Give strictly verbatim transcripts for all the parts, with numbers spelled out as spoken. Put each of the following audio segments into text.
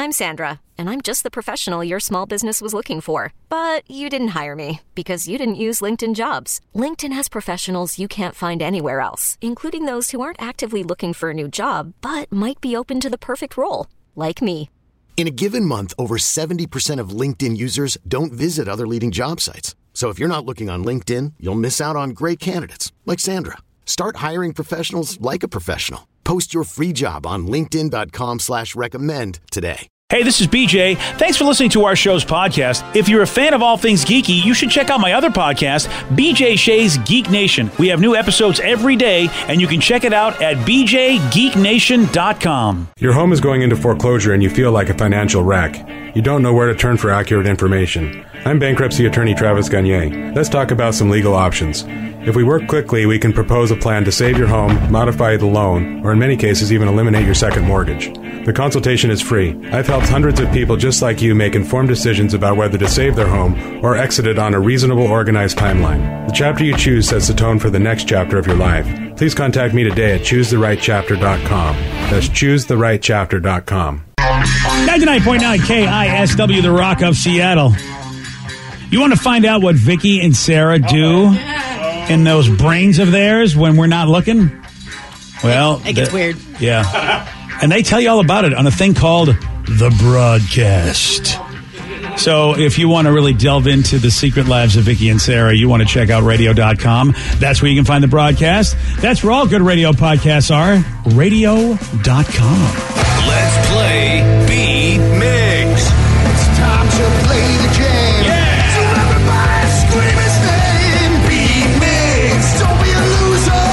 I'm Sandra, and I'm just the professional your small business was looking for. But you didn't hire me because you didn't use LinkedIn Jobs. LinkedIn has professionals you can't find anywhere else, including those who aren't actively looking for a new job, but might be open to the perfect role, like me. In a given month, over seventy percent of LinkedIn users don't visit other leading job sites. So if you're not looking on LinkedIn, you'll miss out on great candidates like Sandra. Start hiring professionals like a professional. Post your free job on linkedin.com slash recommend today. Hey, this is B J. Thanks for listening to our show's podcast. If you're a fan of all things geeky, you should check out my other podcast, B J Shea's Geek Nation. We have new episodes every day, and you can check it out at b j geek nation dot com. Your home is going into foreclosure and you feel like a financial wreck. You don't know where to turn for accurate information. I'm bankruptcy attorney Travis Gagne. Let's talk about some legal options. If we work quickly, we can propose a plan to save your home, modify the loan, or in many cases even eliminate your second mortgage. The consultation is free. I've helped hundreds of people just like you make informed decisions about whether to save their home or exit it on a reasonable, organized timeline. The chapter you choose sets the tone for the next chapter of your life. Please contact me today at choose the right chapter dot com. That's choose the right chapter dot com. ninety-nine point nine K I S W, the Rock of Seattle. You want to find out what Vicky and Sarah do in those brains of theirs when we're not looking? Well, it gets the, weird. Yeah. And they tell you all about it on a thing called The Broadcast. So if you want to really delve into the secret lives of Vicky and Sarah, you want to check out radio dot com. That's where you can find the broadcast. That's where all good radio podcasts are. radio dot com. Let's play Beat Mix. It's time to play the game. Yeah. So everybody scream his name. Beat Mix. Don't be a loser.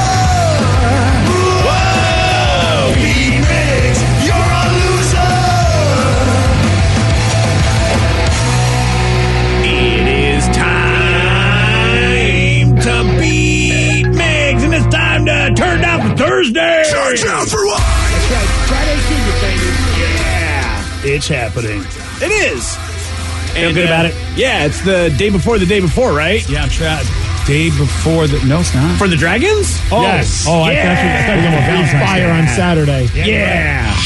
Whoa. Beat Mix. You're a loser. It is time to beat Mix, and it's time to turn down for Thursday. Turn down for what? That's right. Friday Secret, baby. Yeah, it's happening. It is. Feel And, good uh, about it? Yeah, it's the day before the day before, right? Yeah, I'm trying. Day before the. No, it's not. For the Dragons? Oh, Yes. Oh, I Yeah. thought you were talking about Free Valentine's fire Day. on Saturday. Yeah.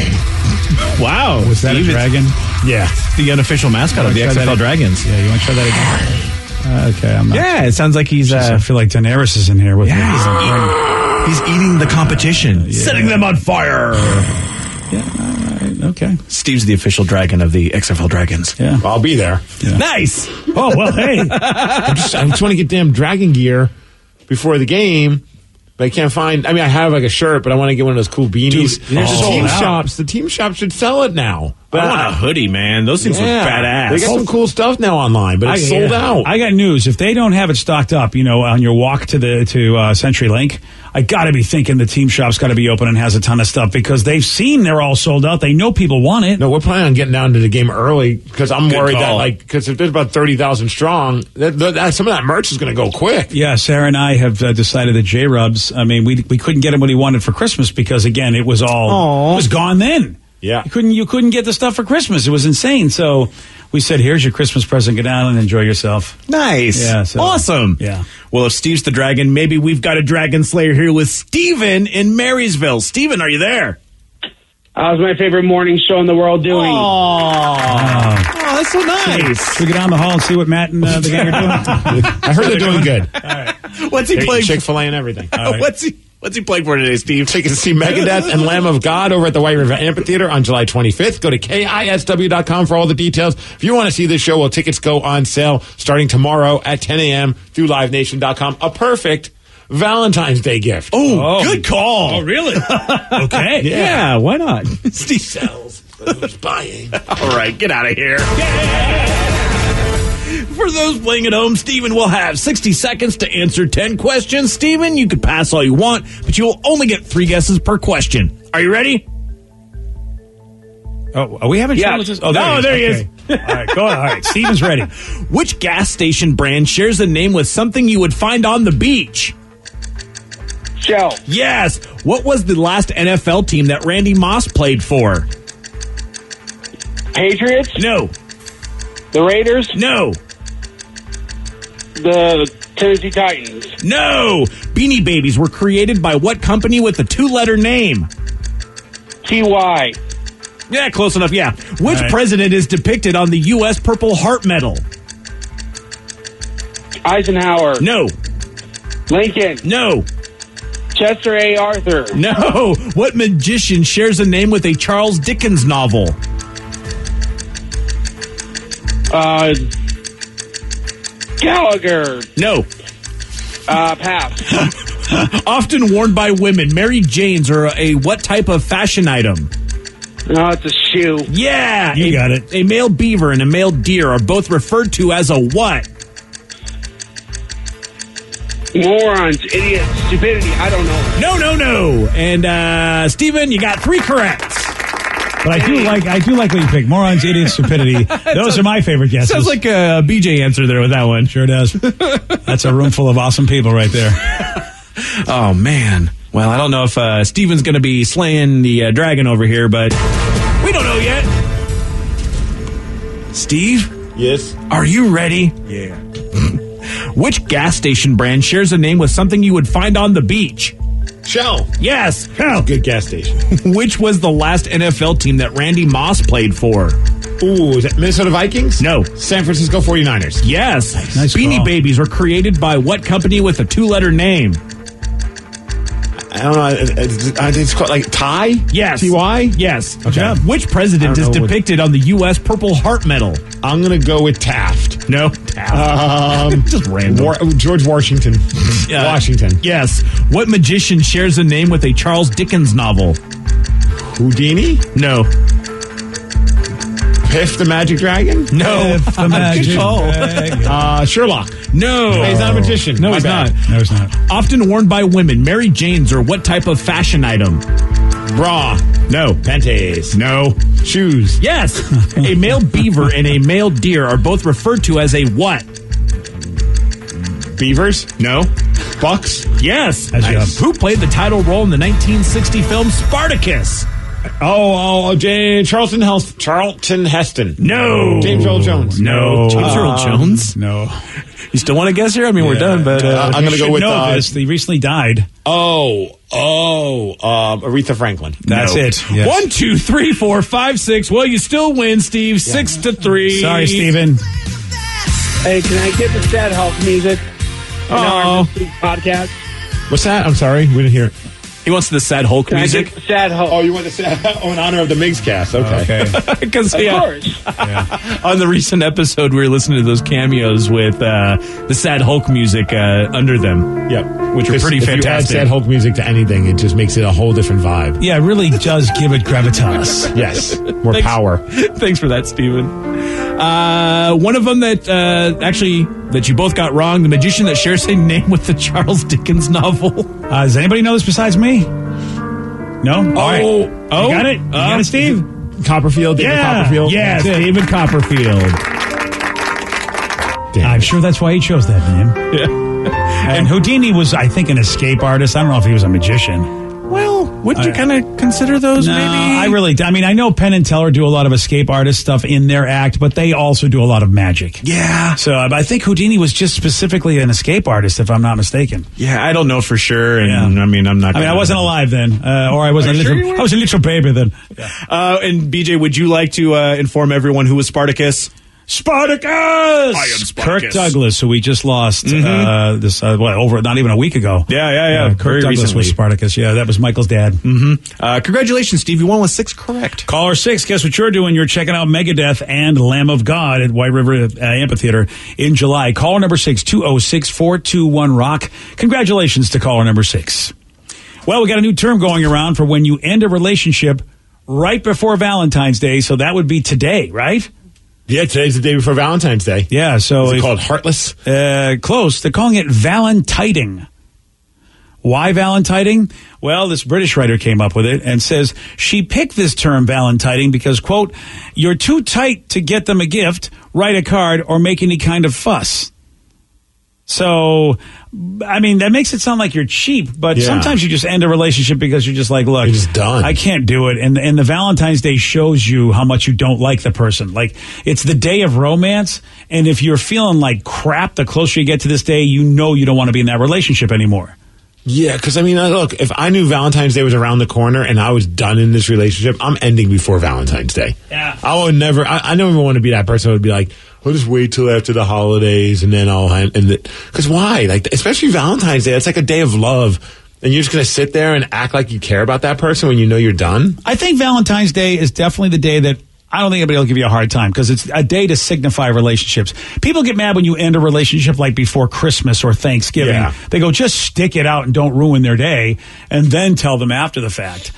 Wow. Was that Steve, a dragon? Yeah. The unofficial mascot of the Try X F L that- Dragons. Yeah, you want to try that again? Uh, okay, I'm not. Yeah, it sounds like he's I uh, feel like Daenerys is in here with Yeah, me. he's eating, he's eating the competition, setting them on fire. Yeah, all right, okay. Steve's the official dragon of the X F L Dragons. Yeah. I'll be there. Nice. Oh, well, hey. I just, I just want to get damn dragon gear before the game, but I can't find. I mean, I have like a shirt, but I want to get one of those cool beanies. Dude, they're the sold team out. shops. The team shop should sell it now. But I want a hoodie, man. Those things yeah, look badass. They got some cool stuff now online, but it's I- sold yeah. out. I got news. If they don't have it stocked up, you know, on your walk to the to uh, CenturyLink, I got to be thinking the team shop's got to be open and has a ton of stuff because they've seen they're all sold out. They know people want it. No, we're planning on getting down to the game early because I'm Good worried that, call. like, because if there's about thirty thousand strong, that, that, some of that merch is going to go quick. Yeah, Sarah and I have uh, decided that J Rubs. I mean, we we couldn't get him what he wanted for Christmas because again, it was all it was gone then. Yeah. You couldn't you couldn't get the stuff for Christmas. It was insane. So we said, "Here's your Christmas present. Go down and enjoy yourself." Nice. Yeah, so- awesome. Yeah. Well, if Steve's the dragon, maybe we've got a dragon slayer here with Steven in Marysville. Steven, are you there? How's my favorite morning show in the world doing? Oh, that's so nice. Should we go down the hall and see what Matt and uh, the gang are doing? I heard they're doing good. What's he playing? Chick-fil-A and everything. What's he? What's he playing for today, Steve? Tickets to see Megadeth and Lamb of God over at the White River Amphitheater on July twenty-fifth. Go to K I S W dot com for all the details. If you want to see this show, well, tickets go on sale starting tomorrow at ten a.m. through live nation dot com. A perfect Valentine's Day gift. Oh, good call. Oh, really? Okay. Yeah, why not? Steve Sells, but who's buying? All right, get out of here. For those playing at home, Steven will have sixty seconds to answer ten questions. Steven, you can pass all you want, but you will only get three guesses per question. Are you ready? Oh, are we having trouble with this? Oh, there, Oh, he is. there he Okay. All right, go on. All right, Steven's ready. Which gas station brand shares a name with something you would find on the beach? Shell. Yes. What was the last N F L team that Randy Moss played for? Patriots. No. The Raiders. No. The Tennessee Titans. No. Beanie Babies were created by what company with a two-letter name? T Y. Yeah, close enough, yeah. Which right. president is depicted on the U S Purple Heart Medal? Eisenhower. No. Lincoln. No. Chester A. Arthur. No. What magician shares a name with a Charles Dickens novel? Uh, Gallagher. No. Uh, pass. Often worn by women, Mary Janes are a what type of fashion item? No, it's a shoe. Yeah. You a, got it. A male beaver and a male deer are both referred to as a what? Morons, idiots, stupidity. I don't know. No, no, no. And, uh, Steven, you got three correct. But I do like I do like what you picked. Morons, idiots, stupidity. Those are my favorite guesses. Sounds like a B J answer there with that one. Sure does. That's a room full of awesome people right there. Oh, man. Well, I don't know if uh, Steven's going to be slaying the uh, dragon over here, but we don't know yet. Steve? Yes. Are you ready? Yeah. Which gas station brand shares a name with something you would find on the beach? Shell. Yes. Shell. Good gas station. Which was the last N F L team that Randy Moss played for? Ooh, is that Minnesota Vikings? No. San Francisco forty-niners. Yes. Nice Beanie call. Babies were created by what company with a two-letter name? I don't know. It's, it's called like Ty? Yes. T Y? Yes. Okay. Which president I is don't know what- depicted on the U S Purple Heart Medal? I'm going to go with Taft. No. Um, Just random. War- George Washington. Yeah. Washington. Yes. What magician shares a name with a Charles Dickens novel? Houdini? No. Piff the Magic Dragon? No. If the Good magic call. dragon- Uh, Sherlock. No. Hey, he's not a magician. No, My he's bad. not. No, it's not. Often worn by women, Mary Janes are what type of fashion item? Bra. No. Panties. No. Shoes. Yes. A male beaver and a male deer are both referred to as a what? Beavers? No. Bucks? Yes. Nice. Who played the title role in the nineteen sixty film Spartacus? Oh, oh, Jay, Charlton, Hel- Charlton Heston. No. James Earl Jones. No. James Earl Um, Jones? No. You still want to guess here? I mean, we're Yeah. done, but uh, Uh, I'm You going to should go with know uh, this. He recently died. Oh, oh, uh, Aretha Franklin. That's No. it. Yes. One, two, three, four, five, six. Well, you still win, Steve. Six to three. Sorry, Steven. Hey, can I get the sad help music? In our Oh. podcast. What's that? I'm sorry, we didn't hear it. He wants the sad Hulk Can I music. get the sad help? Oh, you want to say oh, in honor of the Migs cast? Okay. Okay. Because of yeah, course. on the recent episode, we were listening to those cameos with uh, the sad Hulk music uh, under them. Yep. Which were pretty if fantastic. you add sad Hulk music to anything, it just makes it a whole different vibe. Yeah, it really does give it gravitas. Yes. More Thanks. power. Thanks for that, Steven. Uh, one of them that uh, actually that you both got wrong, the magician that shares a name with the Charles Dickens novel. Uh, does anybody know this besides me? No? All right. Oh, You got it? You got it, Steve? Copperfield, David Yeah, Copperfield. yeah, That's it. David Copperfield. Damn. I'm sure that's why he chose that name. Yeah. And Houdini was, I think, an escape artist. I don't know if he was a magician. Well, would you I- kind of consider those No, maybe? I really, I mean, I know Penn and Teller do a lot of escape artist stuff in their act, but they also do a lot of magic. Yeah. So uh, I think Houdini was just specifically an escape artist, if I'm not mistaken. Yeah, I don't know for sure. And Yeah. I mean, I'm not I mean, I gonna- wasn't alive then, uh, or I was a Are you little, sure you weren't? I was a little baby then. Uh, and B J, would you like to uh, inform everyone who was Spartacus? Spartacus! I am Spartacus. Kirk Douglas, who we just lost uh, this uh, what, over not even a week ago. Yeah, yeah, yeah. Kirk Very Douglas recently. was Spartacus. Yeah, that was Michael's dad. Uh, congratulations, Steve. You won with six correct. Caller six, guess what you're doing? You're checking out Megadeth and Lamb of God at White River uh, Amphitheater in July. Caller number six, two oh six, four two one, ROCK. Congratulations to caller number six. Well, we got a new term going around for when you end a relationship right before Valentine's Day, so that would be today, right? Yeah, today's the day before Valentine's Day. Yeah, so Is it if- called Heartless? Uh, close. They're calling it valentiting. Why valentiting? Well, this British writer came up with it and says she picked this term valentiting because, quote, you're too tight to get them a gift, write a card, or make any kind of fuss. So, I mean, that makes it sound like you're cheap, but Yeah. sometimes you just end a relationship because you're just like, look, You're just done. I can't do it. And, and the Valentine's Day shows you how much you don't like the person. Like, it's the day of romance, and if you're feeling like crap the closer you get to this day, you know you don't want to be in that relationship anymore. Yeah, because I mean, uh, look, if I knew Valentine's Day was around the corner and I was done in this relationship, I'm ending before Valentine's Day. Yeah. I would never, I, I never want to be that person who would be like, I'll just wait till after the holidays and then I'll, and because why? Like, especially Valentine's Day, it's like a day of love. And you're just going to sit there and act like you care about that person when you know you're done? I think Valentine's Day is definitely the day that I don't think anybody will give you a hard time because it's a day to signify relationships. People get mad when you end a relationship like before Christmas or Thanksgiving. Yeah. They go, just stick it out and don't ruin their day and then tell them after the fact.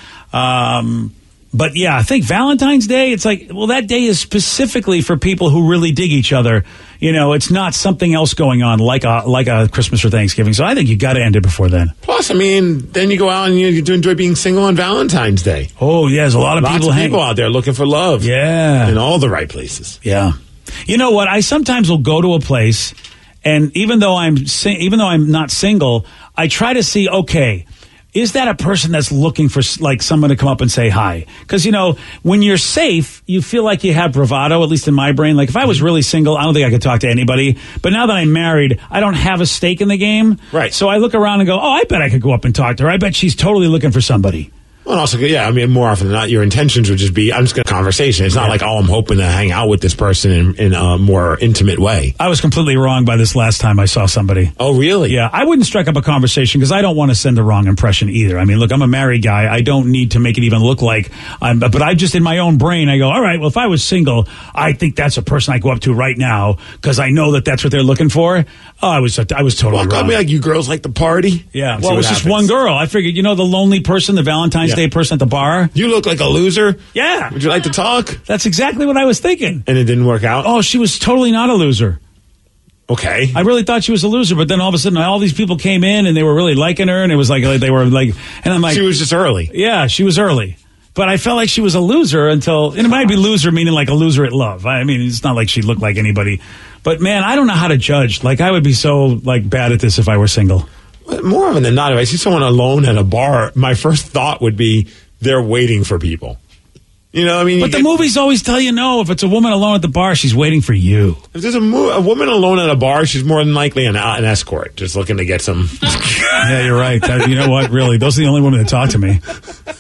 Um, but yeah, I think Valentine's Day, it's like, well, that day is specifically for people who really dig each other. You know, it's not something else going on like a like a Christmas or Thanksgiving. So I think you got to end it before then. Plus, I mean, then you go out and you, you do enjoy being single on Valentine's Day. Oh, yeah, there's a lot of Lots people of hang- people out there looking for love. Yeah. In all the right places. Yeah. You know what? I sometimes will go to a place, and even though I'm sing- even though I'm not single, I try to see, okay, is that a person that's looking for like someone to come up and say hi? Because, you know, when you're safe, you feel like you have bravado, at least in my brain. Like if I was really single, I don't think I could talk to anybody. But now that I'm married, I don't have a stake in the game. Right. So I look around and go, oh, I bet I could go up and talk to her. I bet she's totally looking for somebody. Well, and also, yeah, I mean, more often than not, your intentions would just be, I'm just going to conversation. It's not Yeah. like, oh, I'm hoping to hang out with this person in, in a more intimate way. I was completely wrong by this last time I saw somebody. Oh, really? Yeah, I wouldn't strike up a conversation because I don't want to send the wrong impression either. I mean, look, I'm a married guy. I don't need to make it even look like I'm, but I just in my own brain, I go, all right, well, if I was single, I think that's a person I go up to right now because I know that that's what they're looking for. Oh, I was, I was totally Well, wrong. I mean, like, you girls like to party? Yeah, See well, it what was just happens. one girl. I figured, you know, the lonely person, the Valentine's Yeah. Day person at the bar. You look like a loser. Yeah. Would you like to talk? That's exactly what I was thinking. And it didn't work out? Oh, she was totally not a loser. Okay. I really thought she was a loser, but then all of a sudden, all these people came in and they were really liking her, and it was like they were like, and I'm like, She was just early. yeah, she was early, but I felt like she was a loser until, and it might be loser meaning like a loser at love. I mean, it's not like she looked like anybody, but man, I don't know how to judge. Like, I would be so like bad at this if I were single. More often than not, if I see someone alone at a bar, my first thought would be they're waiting for people. You know, I mean, But the it- movies always tell you no. If it's a woman alone at the bar, she's waiting for you. if there's a, mo- a woman alone at a bar, she's more than likely an, an escort, just looking to get some. Yeah, you're right. That- you know what? Really, those are the only women that talk to me.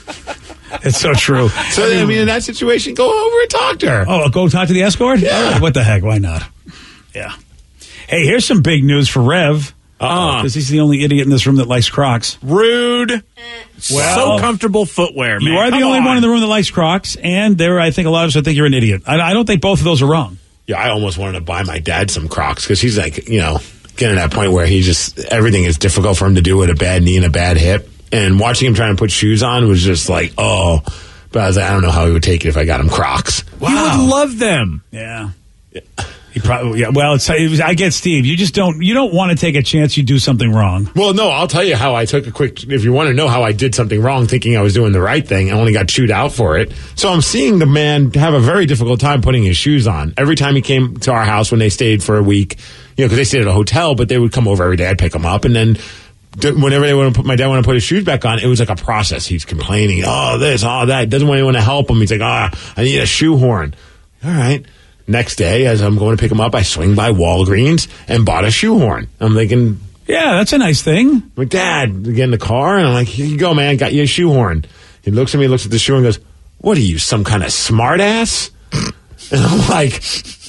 It's so true. So, I mean, in that situation, go over and talk to her. Oh, go talk to the escort? Yeah. All right, what the heck? Why not? Yeah. Hey, here's some big news for Rev. Uh-uh. Because he's the only idiot in this room that likes Crocs. Rude. Well, so comfortable footwear, man. You are the Come only on. one in the room that likes Crocs, and there, I think a lot of us would think you're an idiot. I, I don't think both of those are wrong. Yeah, I almost wanted to buy my dad some Crocs because he's like, you know, getting to that point where he just, everything is difficult for him to do with a bad knee and a bad hip. And watching him trying to put shoes on was just like, oh. But I was like, I don't know how he would take it if I got him Crocs. He would love them. Yeah. He probably, yeah. Well, it's, it was, I get Steve. You just don't, you don't want to take a chance you do something wrong. Well, no, I'll tell you how I took a quick, if you want to know how I did something wrong thinking I was doing the right thing, I only got chewed out for it. So I'm seeing the man have a very difficult time putting his shoes on. Every time he came to our house when they stayed for a week, you know, because they stayed at a hotel, but they would come over every day. I'd pick them up. And then d- whenever they want to put, my dad wanted to put his shoes back on, it was like a process. He's complaining, oh, this, oh, that. Doesn't want anyone to help him. He's like, ah, I need a shoehorn. All right. Next day, as I'm going to pick him up, I swing by Walgreens and bought a shoehorn. I'm thinking, Yeah, that's a nice thing. I'm like, Dad, we get in the car, and I'm like, here you go, man, got you a shoehorn. He looks at me, looks at the shoe, and goes, what are you, some kind of smart ass? And I'm like,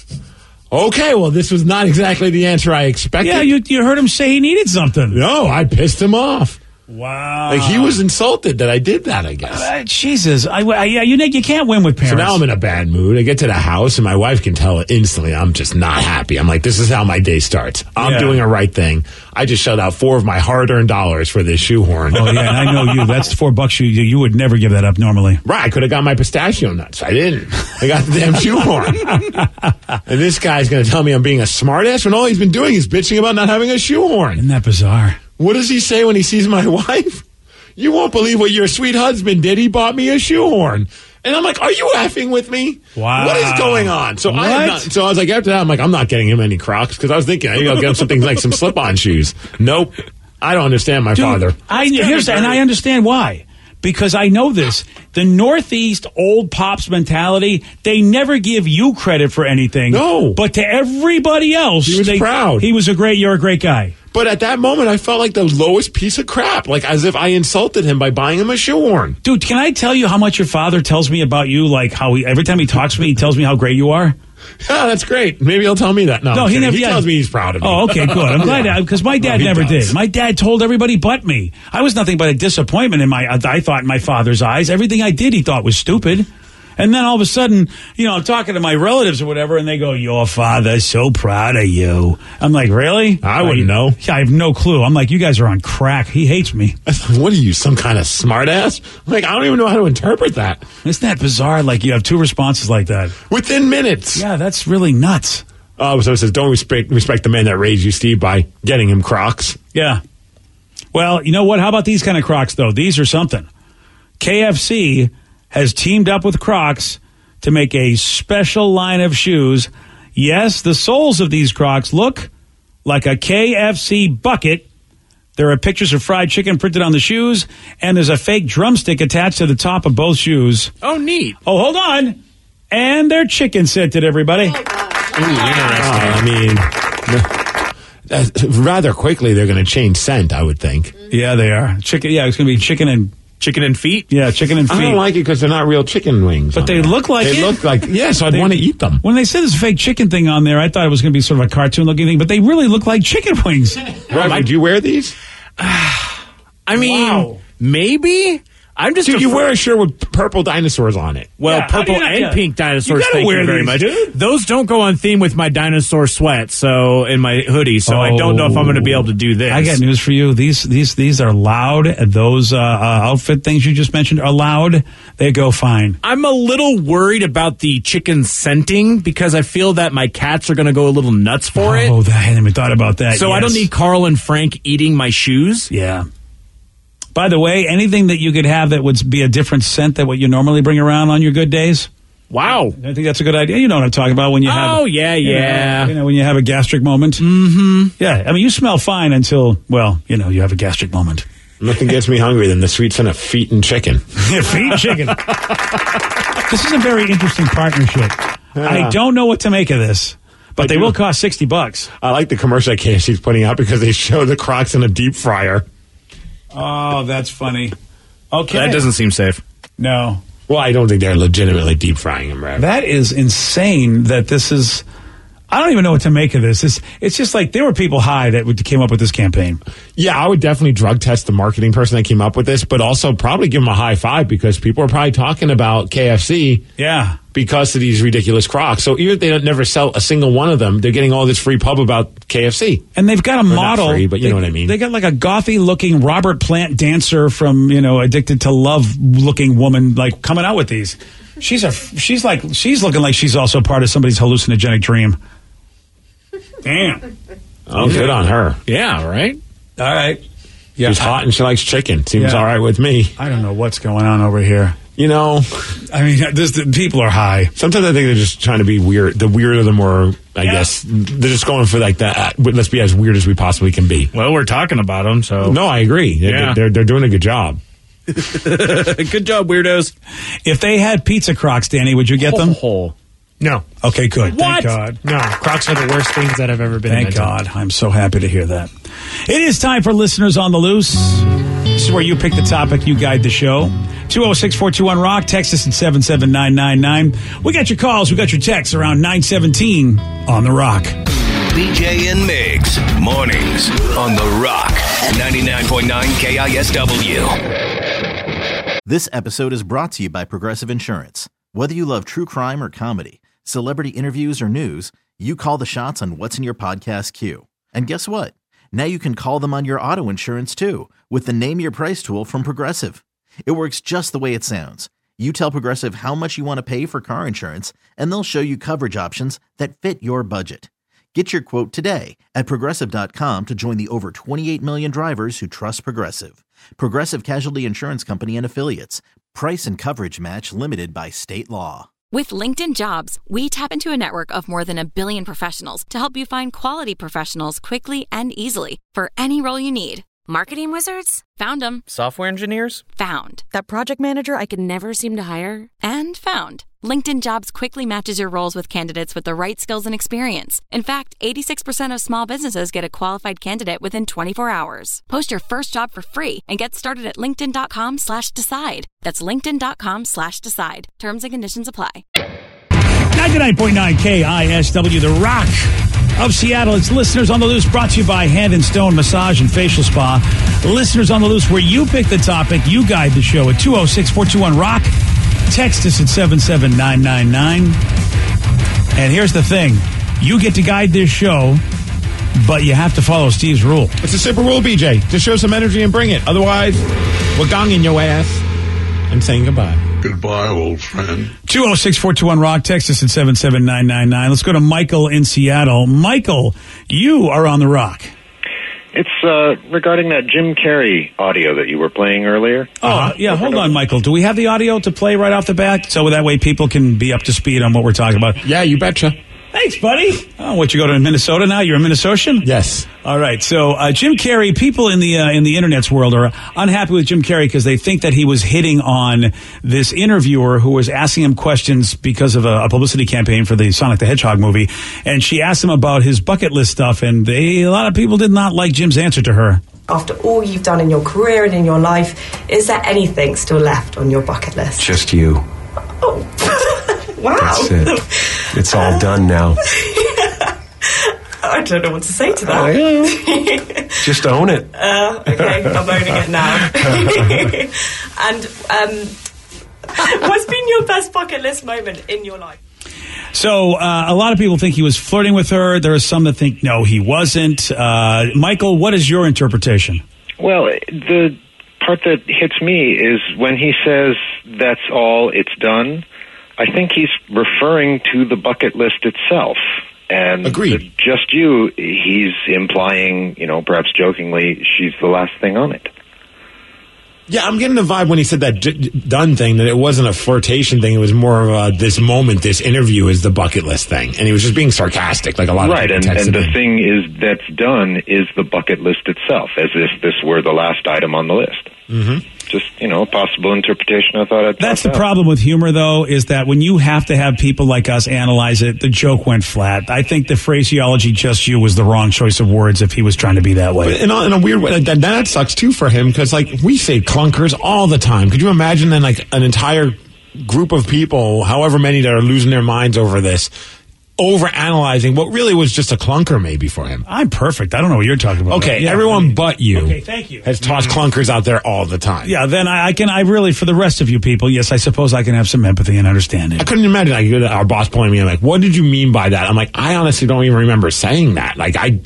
okay, well, this was not exactly the answer I expected. Yeah, you, you heard him say he needed something. No, I pissed him off. Wow. Like, he was insulted that I did that, I guess. Uh, Jesus. I, I, yeah, you, you can't win with So parents. now I'm in a bad mood. I get to the house, and my wife can tell it instantly I'm just not happy. I'm like, this is how my day starts. I'm Yeah. doing a right thing. I just shelled out four of my hard-earned dollars for this shoehorn. Oh, yeah, and I know you. That's four bucks. You, you would never give that up normally. Right, I could have got my pistachio nuts. I didn't. I got the damn shoehorn. And this guy's going to tell me I'm being a smartass when all he's been doing is bitching about not having a shoehorn. Isn't that bizarre? What does he say when he sees my wife? You won't believe what your sweet husband did. He bought me a shoehorn. And I'm like, are you effing with me? Wow. What is going on? So I am What? not, so I was like, after that, I'm like, I'm not getting him any Crocs because I was thinking, maybe I'll get him something like some slip-on shoes. Nope. I don't understand my Dude, father. I, here's, and I understand why. Because I know this. The Northeast old pops mentality, they never give you credit for anything. No. But to everybody else, He was they, proud. He was a great, you're a great guy. But at that moment, I felt like the lowest piece of crap, like as if I insulted him by buying him a shoehorn. Dude, can I tell you how much your father tells me about you? Like how he, every time he talks to me, he tells me how great you are. Yeah, that's great. Maybe he'll tell me that. No, No, I'm he kidding. never- He yeah. tells me he's proud of me. Oh, okay, good. I'm glad Yeah. because my dad No, he never does. did. My dad told everybody but me. I was nothing but a disappointment in my. I thought in my father's eyes, everything I did, he thought was stupid. And then all of a sudden, you know, I'm talking to my relatives or whatever, and they go, "Your father's so proud of you." I'm like, "Really?" I wouldn't know. Yeah, I have no clue. I'm like, "You guys are on crack." He hates me. What are you, some kind of smartass? I'm like, I don't even know how to interpret that. Isn't that bizarre? Like you have two responses like that. Within minutes. Yeah, that's really nuts. Oh, so it says, don't respect respect the man that raised you, Steve, by getting him Crocs. Yeah. Well, you know what? How about these kind of Crocs, though? These are something. K F C has teamed up with Crocs to make a special line of shoes. Yes, the soles of these Crocs look like a K F C bucket. There are pictures of fried chicken printed on the shoes, and there's a fake drumstick attached to the top of both shoes. Oh, neat. Oh, hold on. And they're chicken scented, everybody. Ooh, I mean, uh, rather quickly they're going to change scent, I would think. Yeah, they are. Chicken. Yeah, it's going to be chicken and Chicken and feet? yeah, chicken and feet. I don't like it because they're not real chicken wings. But on they there. look like They it. look like, yeah, so I'd They- want to eat them. When they said this fake chicken thing on there, I thought it was going to be sort of a cartoon looking thing, but they really look like chicken wings. Reverend, do you wear these? I mean, Wow. maybe. I'm just Dude, you afraid- wear a shirt with purple dinosaurs on it. Well, Yeah, how do purple you not- and yeah. pink dinosaurs. You gotta Thank wear you very these, much. dude. Those don't go on theme with my dinosaur sweat. So in my hoodie. So I don't know if I'm going to be able to do this. I got news for you. These these these are loud. Those uh, uh, outfit things you just mentioned are loud. They go fine. I'm a little worried about the chicken scenting because I feel that my cats are going to go a little nuts for it. Oh, that, I hadn't even thought about that. So I Yes. don't need Carl and Frank eating my shoes. Yeah. By the way, anything that you could have that would be a different scent than what you normally bring around on your good days. Wow. I think that's a good idea. You know what I'm talking about when you have. Oh, yeah, you know, yeah. You know, when you have a gastric moment. Mm-hmm. Yeah, I mean, you smell fine until, well, you know, you have a gastric moment. Nothing gets me hungry than the sweet scent of feet and chicken. Feet chicken. This is a very interesting partnership. I don't know what to make of this, but I they do. will cost sixty bucks. I like the commercial that K F C's putting out because they show the Crocs in a deep fryer. Oh, that's funny. Okay. That doesn't seem safe. No. Well, I don't think they're legitimately deep frying them, right? That is insane that this is. I don't even know what to make of this. It's, it's just like there were people high that would- came up with this campaign. Yeah, I would definitely drug test the marketing person that came up with this, but also probably give them a high five because people are probably talking about K F C Yeah. because of these ridiculous Crocs. So even if they don't never sell a single one of them, they're getting all this free pub about K F C. And they've got a not model. free, but you they, know what I mean. They got like a gothy looking Robert Plant dancer from, you know, Addicted to Love looking woman like coming out with these. She's a she's like she's looking like she's also part of somebody's hallucinogenic dream. Damn. Oh, good on her. Yeah, right? All right. Yeah. She's hot and she likes chicken. Seems Yeah. all right with me. I don't know what's going on over here. You know, I mean, this, the people are high. sometimes I think they're just trying to be weird. The weirder, the more, I Yeah. guess, they're just going for like that. uh, Let's be as weird as we possibly can be. Well, we're talking about them, so. No, I agree. They're, Yeah. they're, they're doing a good job. Good job, weirdos. If they had pizza Crocs, Danny, would you get them? Oh. No. Okay, good. What? Thank God. No. Crocs are the worst things that have ever been Thank invented. God. I'm so happy to hear that. It is time for Listeners on the Loose. This is where you pick the topic, you guide the show. two oh six, four two one, rock. Text us at seven seven nine nine nine. We got your calls. We got your texts around nine seventeen on The Rock. B J and Migs, mornings on The Rock, ninety-nine point nine K I S W. This episode is brought to you by Progressive Insurance. Whether you love true crime or comedy, celebrity interviews or news, you call the shots on what's in your podcast queue. And guess what? Now you can call them on your auto insurance too with the Name Your Price tool from Progressive. It works just the way it sounds. You tell Progressive how much you want to pay for car insurance, and they'll show you coverage options that fit your budget. Get your quote today at Progressive dot com to join the over twenty-eight million drivers who trust Progressive. Progressive Casualty Insurance Company and Affiliates. Price and coverage match limited by state law. With LinkedIn Jobs, we tap into a network of more than a billion professionals to help you find quality professionals quickly and easily for any role you need. Marketing wizards? Found them. Software engineers? Found. That project manager I could never seem to hire? And found. LinkedIn Jobs quickly matches your roles with candidates with the right skills and experience. In fact, eighty-six percent of small businesses get a qualified candidate within twenty-four hours. Post your first job for free and get started at linkedin.com slash decide. That's linkedin.com slash decide. Terms and conditions apply. ninety-nine point nine K I S W, The Rock of Seattle. It's Listeners on the Loose, brought to you by Hand and Stone Massage and Facial Spa. Listeners on the Loose, where you pick the topic, you guide the show at two oh six, four two one, ROCK. Text us at seven seven nine nine nine. And here's the thing. You get to guide this show, but you have to follow Steve's rule. It's a simple rule, B J. Just show some energy and bring it. Otherwise, we're gonging your ass and saying goodbye. Goodbye, old friend. two oh six, four two one, ROCK. Text us at seven seven nine nine nine. Let's go to Michael in Seattle. Michael, you are on the Rock. It's uh, regarding that Jim Carrey audio that you were playing earlier. Oh, uh-huh. yeah. Hold on, Michael. Do we have the audio to play right off the bat? So that way people can be up to speed on what we're talking about. Yeah, you betcha. Thanks, buddy. Oh, what, you go to Minnesota now? You're a Minnesotan? Yes. All right. So uh, Jim Carrey, people in the uh, in the internet's world are unhappy with Jim Carrey because they think that he was hitting on this interviewer who was asking him questions because of a, a publicity campaign for the Sonic the Hedgehog movie. And she asked him about his bucket list stuff, and they, a lot of people did not like Jim's answer to her. After all you've done in your career and in your life, is there anything still left on your bucket list? Just you. Oh, wow. That's it. It's all uh, done now. I don't know what to say to that. Oh, just own it. Uh, okay, I'm owning it now. And um, what's been your best bucket list moment in your life? So uh, a lot of people think he was flirting with her. There are some that think, no, he wasn't. Uh, Michael, what is your interpretation? Well, the part that hits me is when he says, that's all, it's done. I think he's referring to the bucket list itself. And Agreed. Just you, he's implying, you know, perhaps jokingly, she's the last thing on it. Yeah, I'm getting the vibe when he said that d- done thing that it wasn't a flirtation thing. It was more of a, this moment, this interview is the bucket list thing. And he was just being sarcastic, like a lot right, of people Right, and, and the in. thing is that's done is the bucket list itself, as if this were the last item on the list. Mm-hmm. Just, you know, a possible interpretation I thought I'd That's the out. problem with humor, though, is that when you have to have people like us analyze it, the joke went flat. I think the phraseology, just you, was the wrong choice of words if he was trying to be that way. But in a, in a weird way, that, that sucks, too, for him, because, like, we say clunkers all the time. Could you imagine then, like, an entire group of people, however many that are losing their minds over this, over-analyzing what really was just a clunker maybe for him? I'm perfect. I don't know what you're talking about. Okay, yeah, everyone I mean, but you, okay, thank you. has tossed clunkers out there all the time. Yeah, then I, I can, I really, for the rest of you people, yes, I suppose I can have some empathy and understanding. I couldn't imagine like, our boss pulling me in like, what did you mean by that? I'm like, I honestly don't even remember saying that. Like, I,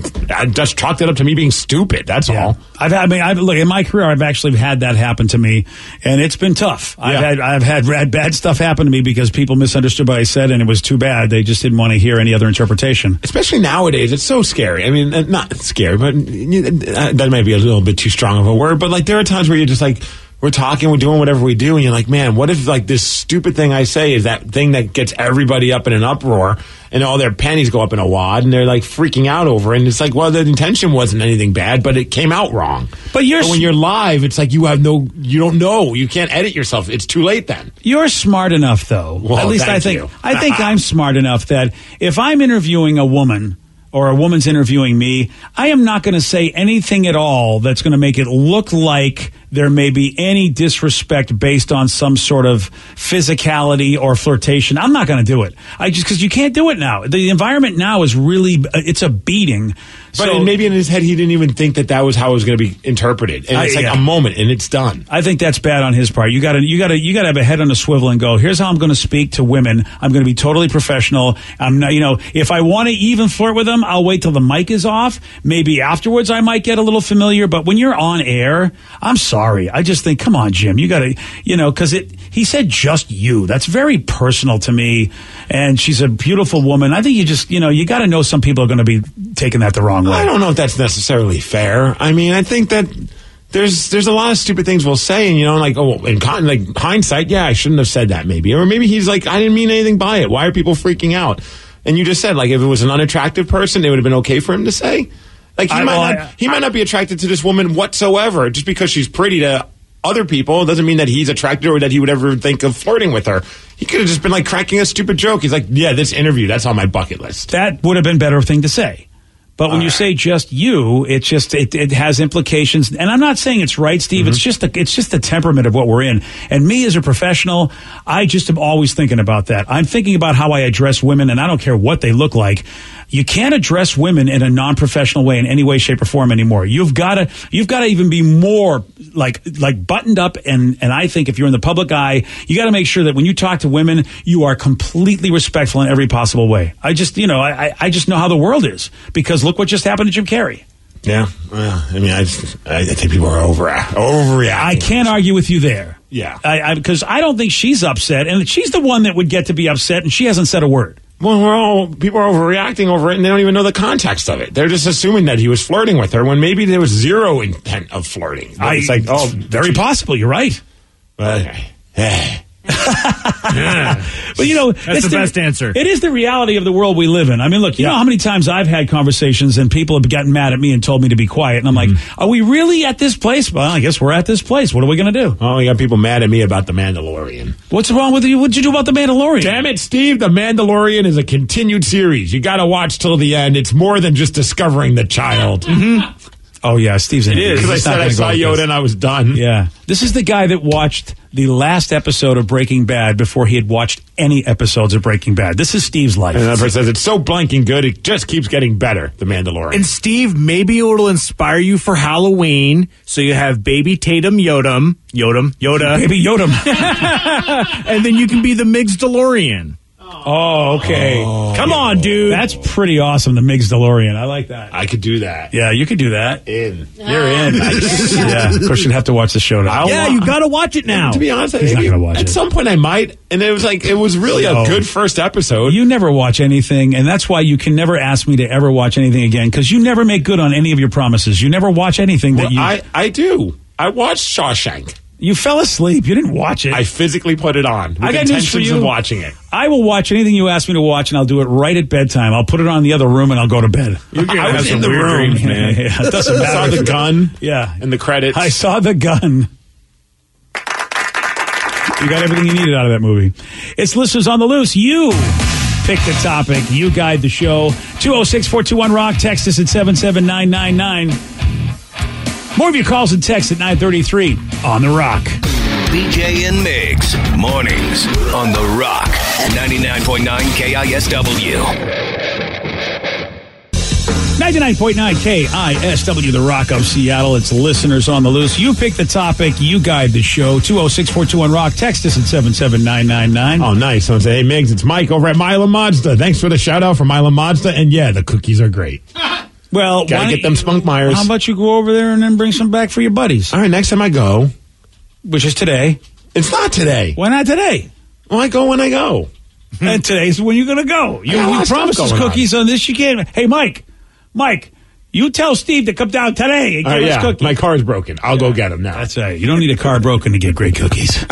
I just chalked it up to me being stupid. That's yeah. all. I've had, I mean, I've, look, in my career, I've actually had that happen to me, and it's been tough. I've Yeah. had, I've had, had bad stuff happen to me because people misunderstood what I said, and it was too bad. They just didn't want to hear any other interpretation. Especially nowadays, it's so scary. I mean, not scary, but that might be a little bit too strong of a word. But like, there are times where you're just like, we're talking, we're doing whatever we do, and you're like, man, what if like this stupid thing I say is that thing that gets everybody up in an uproar, and all their panties go up in a wad, and they're like freaking out over it. And it's like, well, the intention wasn't anything bad, but it came out wrong. But you're but when you're live, it's like you have no, you don't know, you can't edit yourself. It's too late then. You're smart enough, though. Well, At least thank I think you. I think I'm smart enough that if I'm interviewing a woman or a woman's interviewing me, I am not going to say anything at all that's going to make it look like there may be any disrespect based on some sort of physicality or flirtation. I'm not going to do it. I just because you can't do it now. The environment now is really it's a beating. But So- maybe in his head, he didn't even think that that was how it was going to be interpreted. And it's I- like yeah. a moment, and it's done. I think that's bad on his part. You got to, you got to, you got to have a head on a swivel and go. Here's how I'm going to speak to women. I'm going to be totally professional. I'm not, you know, if I want to even flirt with them, I'll wait till the mic is off. Maybe afterwards I might get a little familiar. But when you're on air, I'm sorry. I just think, come on, Jim, you got to, you know, because it. He said just you. That's very personal to me. And she's a beautiful woman. I think you just, you know, you got to know some people are going to be taking that the wrong way. I don't know if that's necessarily fair. I mean, I think that there's there's a lot of stupid things we'll say, and you know, like oh, in con- like hindsight, yeah, I shouldn't have said that, maybe, or maybe he's like, I didn't mean anything by it. Why are people freaking out? And you just said, like, if it was an unattractive person, it would have been okay for him to say. Like he I- might well, not, I- he might not be attracted to this woman whatsoever. Just because she's pretty to other people doesn't mean that he's attracted or that he would ever think of flirting with her. He could have just been like cracking a stupid joke. He's like, yeah, this interview, that's on my bucket list. That would have been a better thing to say. But when you say just you, it's just it, it has implications. And I'm not saying it's right, Steve. Mm-hmm. It's just the it's just the temperament of what we're in. And me as a professional, I just am always thinking about that. I'm thinking about how I address women, and I don't care what they look like. You can't address women in a non-professional way in any way, shape, or form anymore. You've got to you've got to even be more like like buttoned up. And and I think if you're in the public eye, you got to make sure that when you talk to women, you are completely respectful in every possible way. I just you know I I just know how the world is, because look what just happened to Jim Carrey. Yeah, well, I mean, I, just, I think people are over overreacting. I can't argue with you there. Yeah, I because I, I don't think she's upset, and she's the one that would get to be upset, and she hasn't said a word. Well, we're all people are overreacting over it, and they don't even know the context of it. They're just assuming that he was flirting with her when maybe there was zero intent of flirting. I, It's like, oh, very possible. You're right. Okay. But you know, That's it's the best answer. It is the reality of the world we live in. I mean, look, you Yeah. know how many times I've had conversations and people have gotten mad at me and told me to be quiet, and I'm like, are we really at this place? Well, I guess we're at this place. What are we going to do? Oh, you got people mad at me about The Mandalorian. What's wrong with you? What'd you do about The Mandalorian? Damn it, Steve. The Mandalorian is a continued series. You got to watch till the end. It's more than just discovering the child. Mm-hmm. Oh, yeah, Steve's in It is. He's Because I not said I gonna saw go with Yoda this. and I was done. Yeah. This is the guy that watched the last episode of Breaking Bad before he had watched any episodes of Breaking Bad. This is Steve's life. And that person says it's so blanking good, it just keeps getting better, The Mandalorian. And Steve, maybe it'll inspire you for Halloween. So you have baby Tatum Yodam, Yodam, Yoda, Baby Yoda. and then you can be the Migs DeLorean. Oh, okay. Come on, dude. That's pretty awesome, the Migs DeLorean. I like that. I could do that. Yeah, you could do that. In. You're in. Yeah, of course, you'd have to watch the show now. yeah, you got to watch it now. To be honest, I He's not maybe gonna watch at it. some point I might. And it was like, it was really No. a good first episode. You never watch anything, and that's why you can never ask me to ever watch anything again, because you never make good on any of your promises. You never watch anything that Well, you... I, I do. I watched Shawshank. You fell asleep. You didn't watch it. I physically put it on with I got news for intentions you. of watching it. I will watch anything you ask me to watch, and I'll do it right at bedtime. I'll put it on in the other room, and I'll go to bed. You're gonna I have was some in the weird room, dreams, man. Yeah, it doesn't I saw matter. the gun Yeah. and the credits. I saw the gun. You got everything you needed out of that movie. It's Listeners on the Loose. You pick the topic. You guide the show. two oh six, four two one, ROCK. Text us at seven seven nine nine nine. More of your calls and texts at nine thirty-three on The Rock. B J and Migs, mornings on The Rock, ninety-nine point nine K I S W. ninety-nine point nine K I S W, The Rock of Seattle. It's Listeners on the Loose. You pick the topic. You guide the show. two oh six, four two one, ROCK. Text us at seven seven nine nine nine. Oh, nice. Someone say, hey, Migs, it's Mike over at Milan Mazda. Thanks for the shout out for Milan Mazda. And yeah, the cookies are great. Well, Gotta why get don't them Spunk Myers. How about you go over there and then bring some back for your buddies? All right, next time I go. Which is today. It's not today. Why not today? Well, I go when I go. And today's when you're going to go. You, I got a lot you of stuff promised us going on. cookies on. this. You can't. Hey, Mike. Mike, you tell Steve to come down today and All give right, us yeah, cookies. my car's broken. I'll go get them now. That's right. You don't need a car broken to get great cookies.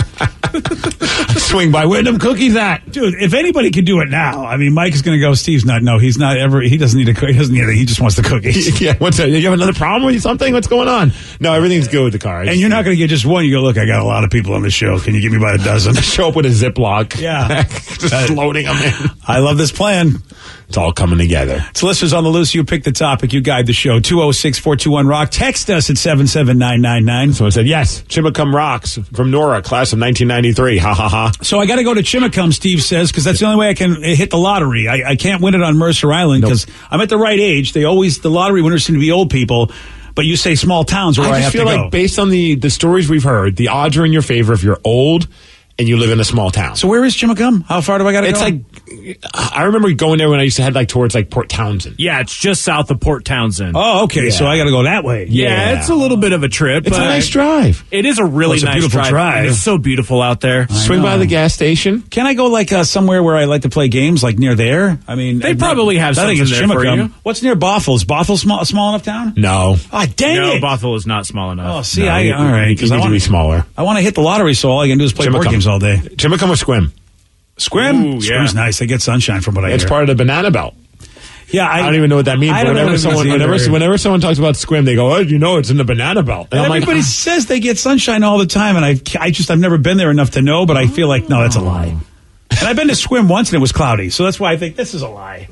Swing by. Where them cookies at? Dude, if anybody could do it now, I mean, Mike is going to go, Steve's not. No, he's not ever. He doesn't need a cookie. He doesn't need it. He just wants the cookies. Yeah, what's that? You have another problem with something? What's going on? No, everything's good with the car. And you're not going to get just one. You go, look, I got a lot of people on the show. Can you give me about a dozen? Show up with a Ziploc. Yeah. Just loading them in. I love this plan. It's all coming together. It's Listeners on the Loose. You pick the topic. You guide the show. two oh six, four two one, ROCK. Text us at seven seven nine nine nine. Someone said, yes, Chimicum rocks from Nora, class of nineteen ninety-three. Ha ha ha. So I got to go to Chimicum, Steve says, because that's the only way I can hit the lottery. I, I can't win it on Mercer Island because nope. I'm at the right age. They always, the lottery winners seem to be old people. But you say small towns are where I, I just have feel to go. like based on the, the stories we've heard, the odds are in your favor if you're old and you live in a small town. So where is Chimicum? How far do I got to go? It's like, I remember going there when I used to head like towards like Port Townsend. Yeah, it's just south of Port Townsend. Oh, okay. Yeah. So I got to go that way. Yeah, yeah, it's a little bit of a trip. It's but a nice drive. It is a really well, it's a nice beautiful drive. drive. It's so beautiful out there. I Swing know. by the gas station. Can I go like uh, somewhere where I like to play games, like near there? I mean, They not, probably have I think something it's there for Chimicum. you. What's near Bothell? Is Bothell small, a small enough town? No. Ah, dang no, it. Bothell is not small enough. Oh, see, No, I, you- all right. you Because need I to want be smaller. I want to hit the lottery, so all I can do is play board Chimicum. games all day. Chimicum or Squim? Squim? Ooh, Squim's yeah. nice. They get sunshine from what I It's hear. part of the banana belt. Yeah, I, I don't even know what that means. I But don't know whenever what it someone, means whenever, either. whenever someone talks about Squim, they go, "Oh, you know, it's in the banana belt." And, And I'm like, everybody "Ah." says they get sunshine all the time, and I, I just I've never been there enough to know. But I feel like no, that's a lie. And I've been to Squim once, and it was cloudy, so that's why I think this is a lie.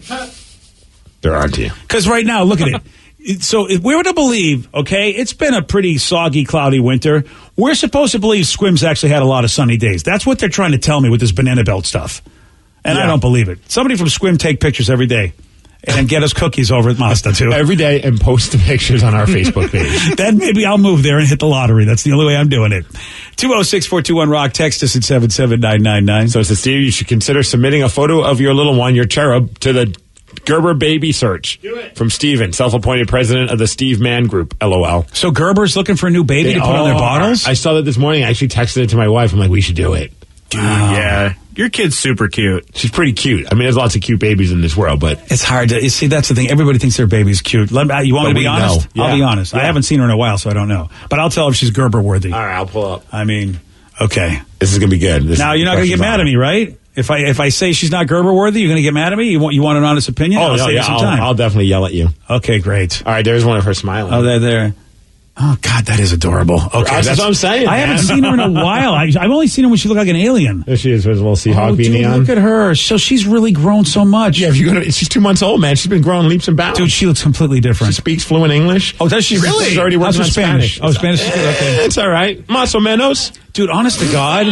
There aren't you. Because right now, look at it. It- So if we were to believe, okay, it's been a pretty soggy, cloudy winter. We're supposed to believe Squim's actually had a lot of sunny days. That's what they're trying to tell me with this banana belt stuff. And I Yeah. don't believe it. Somebody from Squim take pictures every day and get us cookies over at Mazda, too. Every day and post the pictures on our Facebook page. Then maybe I'll move there and hit the lottery. That's the only way I'm doing it. two oh six, four two one, rock. Text us at seven seven nine nine nine. So it says, Steve, you should consider submitting a photo of your little one, your cherub, to the Gerber Baby Search. Do it. From Steven, self-appointed president of the Steve Mann Group, LOL. So Gerber's looking for a new baby They to put on their are. bottles? I saw that this morning. I actually texted it to my wife. I'm like, we should do it. Dude, yeah. Your kid's super cute. She's pretty cute. I mean, there's lots of cute babies in this world, but It's hard to you see. That's the thing. Everybody thinks their baby's cute. Let me, you want But me to be we honest? know. I'll Yeah. be honest. I Yeah. haven't seen her in a while, so I don't know. But I'll tell her if she's Gerber worthy. all right, I'll pull up. I mean, okay. This is gonna be good. This Now is- you're not going to get pressure's mad on. at me, right? If I if I say she's not Gerber worthy, you're going to get mad at me. You want you want an honest opinion? Oh I'll no, save you yeah, some I'll, time. I'll definitely yell at you. Okay, great. All right, there's one of her smiling. Oh, they're there. Oh God, that is adorable. Okay, That's what I'm saying, I man. haven't seen her in a while. I, I've only seen her when she looked like an alien. There she is with a little Seahawk Oh, beanie dude, on. look at her. So she's really grown so much. Yeah, if you go to, she's two months old, man. She's been growing leaps and bounds. Dude, she looks completely different. She speaks fluent English. Oh, does she really? She's already How's working her on Spanish? Spanish. Oh, Spanish is good. Okay. Eh, it's all right. Más o menos. Dude, honest to God.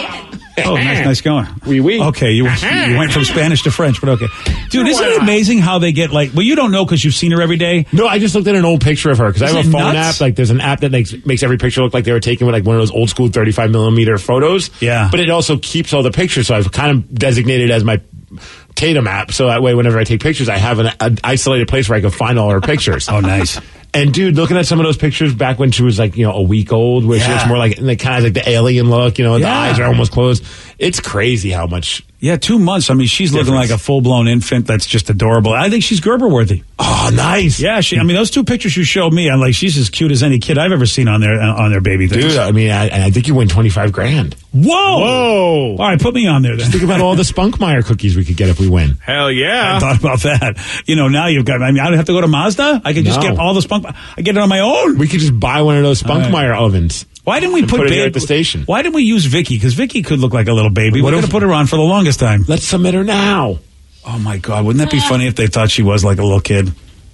Oh, nice, nice going. Oui, oui. Okay, you, you went from Spanish to French, but okay. Dude, isn't it amazing how they get like, well, you don't know because you've seen her every day. No, I just looked at an old picture of her because I Is have it a phone nuts? app. Like, there's an app that makes makes every picture look like they were taken with like one of those old school thirty-five millimeter photos. Yeah. But it also keeps all the pictures, so I've kind of designated as my Tatum app. So that way, whenever I take pictures, I have an, an isolated place where I can find all her pictures. Oh, nice. And dude, looking at some of those pictures back when she was like, you know, a week old, where she Yeah. looks more like, like kind of like the alien look, you know, the Yeah. eyes are almost closed. It's crazy how much. Yeah, two months. I mean, she's looking Difference. like a full blown infant. That's just adorable. I think she's Gerber worthy. Oh, nice. Yeah, she. I mean, those two pictures you showed me, I'm like, she's as cute as any kid I've ever seen on their on their baby things. Dude, I mean, I, I think you win twenty-five grand. Whoa, Whoa. All right, put me on there then. Think about all the Spunkmeyer cookies we could get if we win. Hell yeah. I thought about that. You know, now you've got. I mean, I don't have to go to Mazda. I could just No. get all the spunk. I get it on my own. We could just buy one of those Spunkmeyer ovens. Why didn't we And put, put it babe- here at the station. Why didn't we use Vicky? Because Vicky could look like a little baby. What We're if- going to put her on for the longest time. Let's submit her now. Oh my God, wouldn't that be funny if they thought she was like a little kid?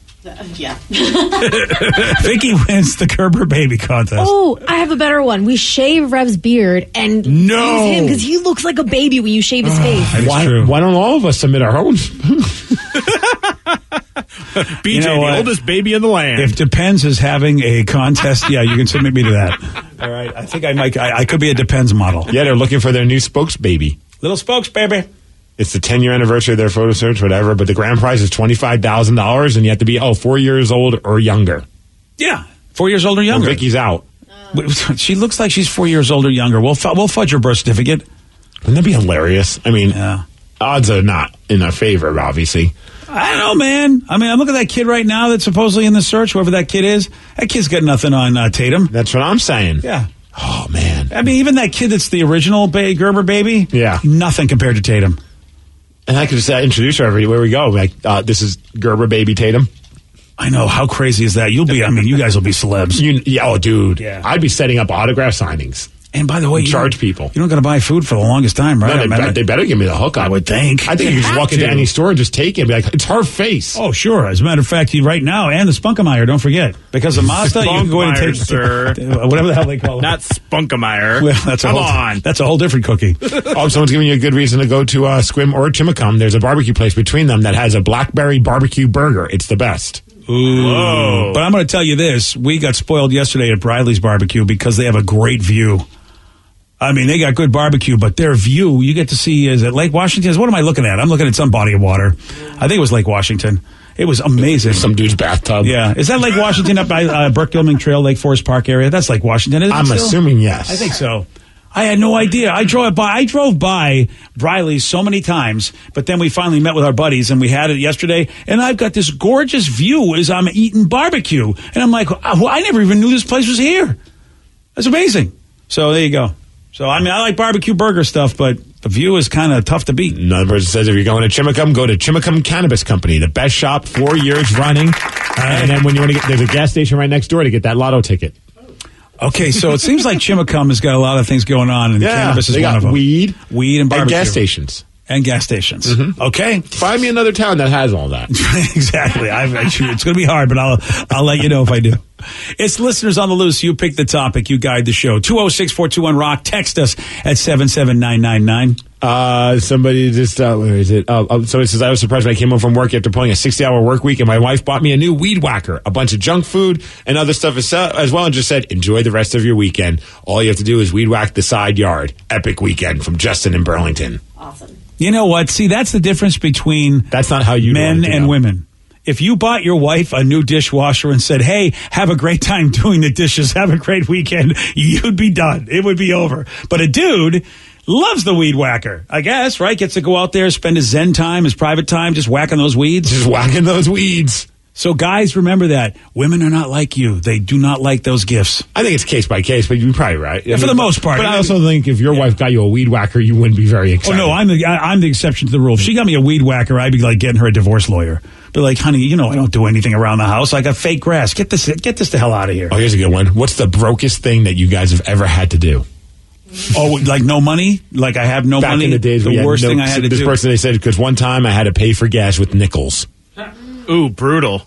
Yeah. Vicky wins the Gerber baby contest. Oh, I have a better one. We shave Rev's beard and No. use him because he looks like a baby when you shave his face. That is Why, true. why don't all of us submit our own? B J, You know the what? oldest baby in the land. If Depends is having a contest, yeah, you can submit me to that. All right, I think I might. I, I could be a Depends model. Yeah, they're looking for their new spokes baby. Little spokes, baby. It's the ten year anniversary of their photo search, whatever. But the grand prize is twenty-five thousand dollars, and you have to be oh four years old or younger. Yeah, four years old or Well, younger. Vicky's out. She looks like she's four years old or younger. We'll fu- we'll fudge her birth certificate. Wouldn't that be hilarious? I mean, Yeah. odds are not in our favor, obviously. I don't know, man. I mean, I look at that kid right now that's supposedly in the search, whoever that kid is. That kid's got nothing on uh, Tatum. That's what I'm saying. Yeah. Oh man. I mean, even that kid that's the original ba- Gerber baby. Yeah. Nothing compared to Tatum. And I could just uh, introduce her everywhere we go. Like, uh, this is Gerber baby Tatum. I know. How crazy is that? You'll be, I mean, you guys will be celebs. You, yeah, oh, dude. Yeah. I'd be setting up autograph signings. And by the way, you Charge don't- people. You don't got to buy food for the longest time, right? No, they, I mean, be- they better give me the hookup. I would think. I think you They just have walk into to. any store and just take it and be like, it's her face. Oh, sure. As a matter of fact, you right now, and the Spunkemeyer, don't forget. Because of Mazda, you can go in and take Spunkemeyer, sir. whatever the hell they call it. Not Spunkemeyer. Well, that's a Come whole, on. That's a whole different cookie. Oh, if someone's giving you a good reason to go to uh, Squim or Chimicum, there's a barbecue place between them that has a blackberry barbecue burger. It's the best. Ooh. Whoa. But I'm going to tell you this. We got spoiled yesterday at Briley's Barbecue because they have a great view. I mean, they got good barbecue, but their view, you get to see, is it Lake Washington? What am I looking at? I'm looking at some body of water. I think it was Lake Washington. It was amazing. Some dude's bathtub. Yeah. Is that Lake Washington up by uh, Burke Gilman Trail, Lake Forest Park area? That's Lake Washington, isn't it I'm still? assuming yes. I think so. I had no idea. I drove by. I drove by Briley's so many times, but then we finally met with our buddies and we had it yesterday. And I've got this gorgeous view as I'm eating barbecue, and I'm like, oh, I never even knew this place was here. That's amazing. So there you go. So I mean, I like barbecue burger stuff, but The view is kind of tough to beat. Another person says if you're going to Chimicum, go to Chimicum Cannabis Company, the best shop, four years running. And then when you want to get, there's a gas station right next door to get that lotto ticket. Okay, so it seems like Chimicum has got a lot of things going on, and Yeah, cannabis is they one got of them. weed, weed, and barbecue. gas stations. And gas stations. Mm-hmm. Okay. Find me another town that has all that. Exactly. I've, actually, it's going to be hard, but I'll I'll let you know if I do. It's listeners on the loose. You pick the topic. You guide the show. two oh six, four two one, rock. Text us at seven seven nine nine nine. Uh, somebody just, uh, where is it? Uh, uh, somebody says, I was surprised when I came home from work after pulling a sixty-hour work week, and my wife bought me a new weed whacker, a bunch of junk food, and other stuff as, as well, and just said, enjoy the rest of your weekend. All you have to do is weed whack the side yard. Epic weekend from Justin in Burlington. Awesome. You know what? See, that's the difference between that's not how you men and women. If you bought your wife a new dishwasher and said, hey, have a great time doing the dishes, have a great weekend, you'd be done. It would be over. But a dude loves the weed whacker, I guess, right? Gets to go out there, spend his zen time, his private time, just whacking those weeds. Just whacking those weeds. So guys, remember that. Women are not like you. They do not like those gifts. I think it's case by case, but you're probably right. Yeah, for the most part. But I also think if your yeah. wife got you a weed whacker, you wouldn't be very excited. Oh, no, I'm the, I, I'm the exception to the rule. If she got me a weed whacker, I'd be like getting her a divorce lawyer. Be like, honey, you know I don't do anything around the house. I got fake grass. Get this get this the hell out of here. Oh, here's a good one. What's the brokest thing that you guys have ever had to do? Oh, like no money? Like I have no Back money? in the days, the worst no, thing I had to this do. This person, they said, because one time I had to pay for gas with nickels. Ooh, brutal.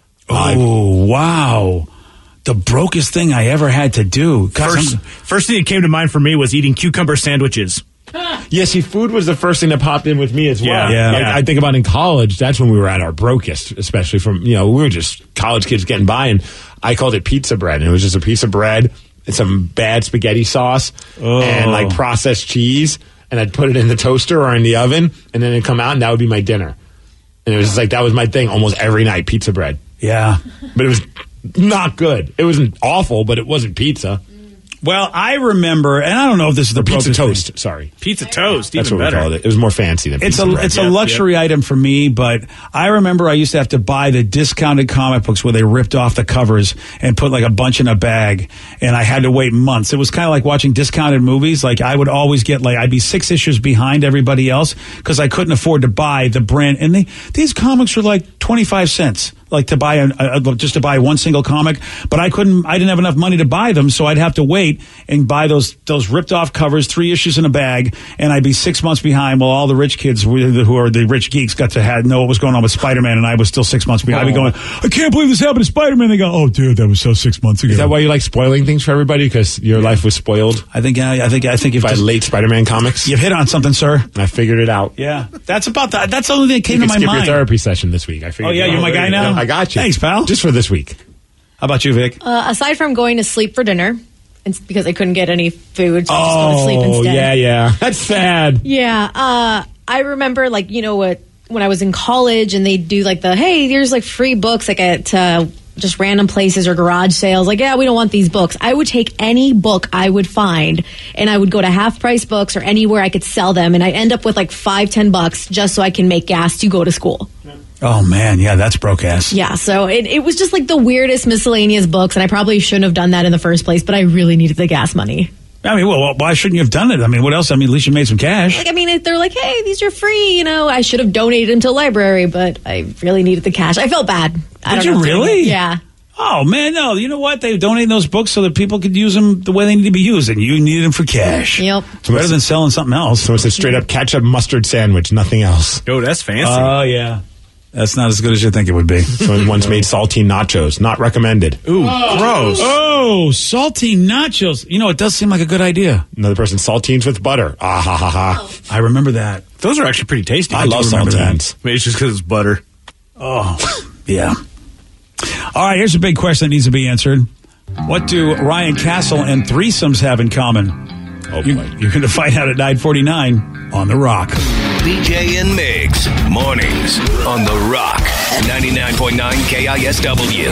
Oh, wow. The brokest thing I ever had to do. First, first thing that came to mind for me was eating cucumber sandwiches. Yeah, see, food was the first thing that popped in with me as well. Yeah, yeah. Like, yeah. I think about in college, that's when we were at our brokest, especially from, you know, we were just college kids getting by, and I called it pizza bread, and it was just a piece of bread and some bad spaghetti sauce oh. and, like, processed cheese, and I'd put it in the toaster or in the oven, and then it'd come out, and that would be my dinner. And it was just like, that was my thing almost every night, pizza bread. Yeah. But it was not good. It wasn't awful, but it wasn't pizza. Well, I remember, and I don't know if this is the pizza toast. Thing. Sorry, pizza toast. That's even what better. we called it. It was more fancy than it's pizza a bread. it's yep, a luxury yep. item for me. But I remember I used to have to buy the discounted comic books where they ripped off the covers and put like a bunch in a bag, and I had to wait months. It was kind of like watching discounted movies. Like I would always get like I'd be six issues behind everybody else because I couldn't afford to buy the brand. And they, these comics were like twenty-five cents. Like to buy a, a, just to buy one single comic, but I couldn't. I didn't have enough money to buy them, so I'd have to wait and buy those those ripped off covers, three issues in a bag, and I'd be six months behind. While all the rich kids, who are the rich geeks, got to have, know what was going on with Spider-Man, and I was still six months behind. I'd be going, I can't believe this happened to Spider-Man. They go, oh, dude, that was so six months ago. Is that why you like spoiling things for everybody? Because your life was spoiled. I think. I, I think. I think if by just, late Spider-Man comics, you've hit on something, sir. I figured it out. Yeah, that's about that. That's the only thing that came you to my skip mind. Your therapy session this week. I figured. Oh yeah, you're my guy now. I got you. Thanks, pal. Just for this week. How about you, Vic? Uh, aside from going to sleep for dinner, it's because I couldn't get any food, so I oh, just go to sleep instead. yeah, yeah. That's sad. Yeah. Uh, I remember, like, you know what, when I was in college and they do, like, the, hey, there's, like, free books, like, at uh, just random places or garage sales. Like, yeah, we don't want these books. I would take any book I would find, and I would go to half-price books or anywhere I could sell them, and I'd end up with, like, five, ten bucks just so I can make gas to go to school. Oh, man, yeah, that's broke ass. Yeah, so it, it was just like the weirdest miscellaneous books, and I probably shouldn't have done that in the first place, but I really needed the gas money. I mean, well, why shouldn't you have done it? I mean, what else? I mean, at least you made some cash. Like, I mean, if they're like, hey, these are free, you know, I should have donated them to the library, but I really needed the cash. I felt bad. I Did don't you know really? Yeah. Oh, man, no. You know what? They donate those books so that people could use them the way they need to be used, and you needed them for cash. Yep. It's better than selling something else. So it's a straight-up ketchup mustard sandwich, nothing else. Oh, that's fancy. Oh, yeah. That's not as good as you think it would be. Someone once made saltine nachos. Not recommended. Ooh, oh. gross. Oh, saltine nachos. You know, it does seem like a good idea. Another person, saltines with butter. Ah, ha, ha, ha. I remember that. Those are actually pretty tasty. I, I love saltines. Maybe it's just because it's butter. Oh, yeah. All right, here's a big question that needs to be answered. What do Ryan Castle and threesomes have in common? Oh, you, you're going to find out at nine forty-nine on The Rock. B J and Migs, mornings on The Rock, ninety-nine point nine K I S W.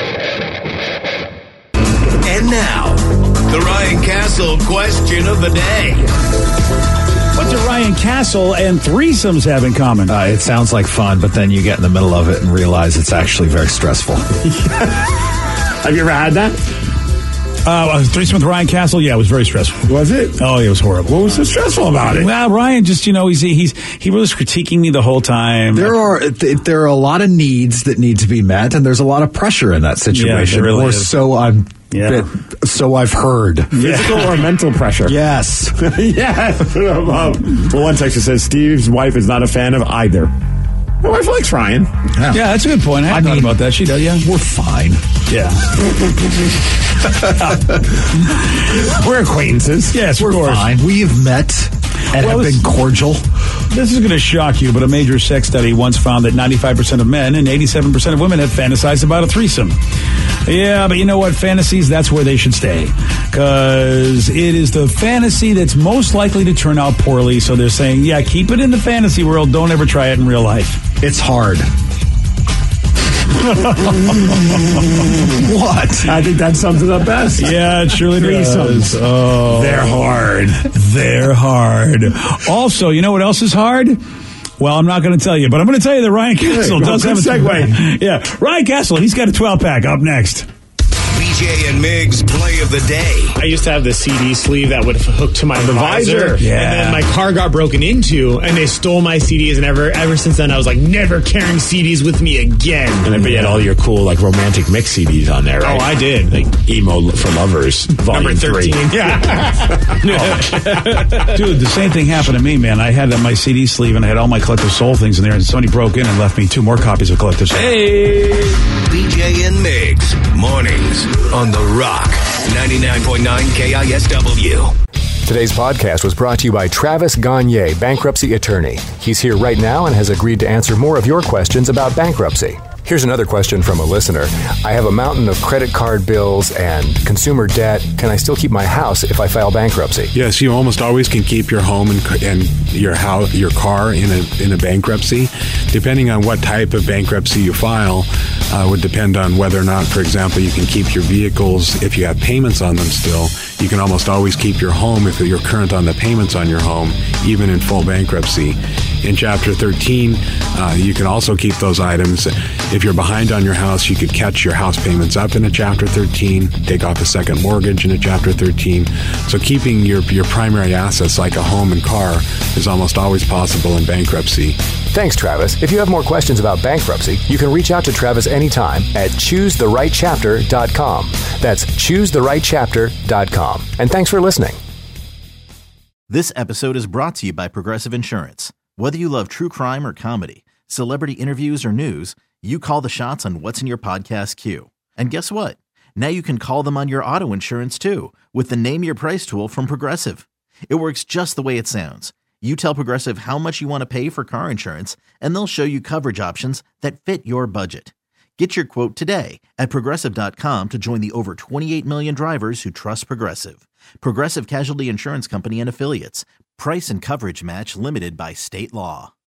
And now, the Ryan Castle question of the day. What do Ryan Castle and threesomes have in common? Uh, it sounds like fun, but then you get in the middle of it and realize it's actually very stressful. Have you ever had that? Uh, threesome with Ryan Castle, yeah, it was very stressful. Was it? Oh, it was horrible. What was so stressful about it? Well, Ryan just, you know, he's he's he was critiquing me the whole time. There are th- there are a lot of needs that need to be met, and there's a lot of pressure in that situation. Yeah, there really or is. so I'm. Yeah. So I've heard. Physical or mental pressure? Yes. Yes. Well, one section says Steve's wife is not a fan of either. My wife likes Ryan. Yeah, yeah that's a good point. I hadn't I thought mean, about that. She does, yeah. We're fine. Yeah. We're acquaintances. Yes, We're of course. fine. We've met and Well, have this- been cordial. This is going to shock you, but a major sex study once found that ninety-five percent of men and eighty-seven percent of women have fantasized about a threesome. Yeah, but you know what? Fantasies, that's where they should stay. Because it is the fantasy that's most likely to turn out poorly. So they're saying, yeah, keep it in the fantasy world. Don't ever try it in real life. It's hard. What? I think that sums it up best. Yeah, it surely does. Oh, They're hard. They're hard. Also, you know what else is hard? Well, I'm not going to tell you, but I'm going to tell you that Ryan Castle Hey, does good have a segue. Yeah, Ryan Castle, he's got a twelve pack up next. B J and Migs play of the day. I used to have the C D sleeve that would hook to my The visor, visor. Yeah. and then my car got broken into, and they stole my C Ds. And ever ever since then, I was like, never carrying C Ds with me again. And I bet you had all your cool, like, romantic mix C Ds on there, right? Oh, I did. Like, Emo for Lovers, Volume Number thirteen. three. Yeah. Dude, the same thing happened to me, man. I had my C D sleeve and I had all my Collective Soul things in there, and somebody broke in and left me two more copies of Collective Soul. Hey! B J and Migs, mornings on The Rock, ninety-nine point nine K I S W. Today's podcast was brought to you by Travis Gagne, bankruptcy attorney. He's here right now and has agreed to answer more of your questions about bankruptcy. Here's another question from a listener. I have a mountain of credit card bills and consumer debt. Can I still keep my house if I file bankruptcy? Yes, you almost always can keep your home and, and your house, your car in a in a bankruptcy. Depending on what type of bankruptcy you file, uh, would depend on whether or not, for example, you can keep your vehicles if you have payments on them still. You can almost always keep your home if you're current on the payments on your home, even in full bankruptcy. In Chapter thirteen, uh, you can also keep those items. If you're behind on your house, you could catch your house payments up in a Chapter thirteen, take off a second mortgage in a Chapter thirteen. So keeping your, your primary assets like a home and car is almost always possible in bankruptcy. Thanks, Travis. If you have more questions about bankruptcy, you can reach out to Travis anytime at choose the right chapter dot com. That's choose the right chapter dot com. And thanks for listening. This episode is brought to you by Progressive Insurance. Whether you love true crime or comedy, celebrity interviews or news, you call the shots on what's in your podcast queue. And guess what? Now you can call them on your auto insurance too with the Name Your Price tool from Progressive. It works just the way it sounds. You tell Progressive how much you want to pay for car insurance, and they'll show you coverage options that fit your budget. Get your quote today at Progressive dot com to join the over twenty-eight million drivers who trust Progressive. Progressive Casualty Insurance Company and Affiliates. Price and coverage match limited by state law.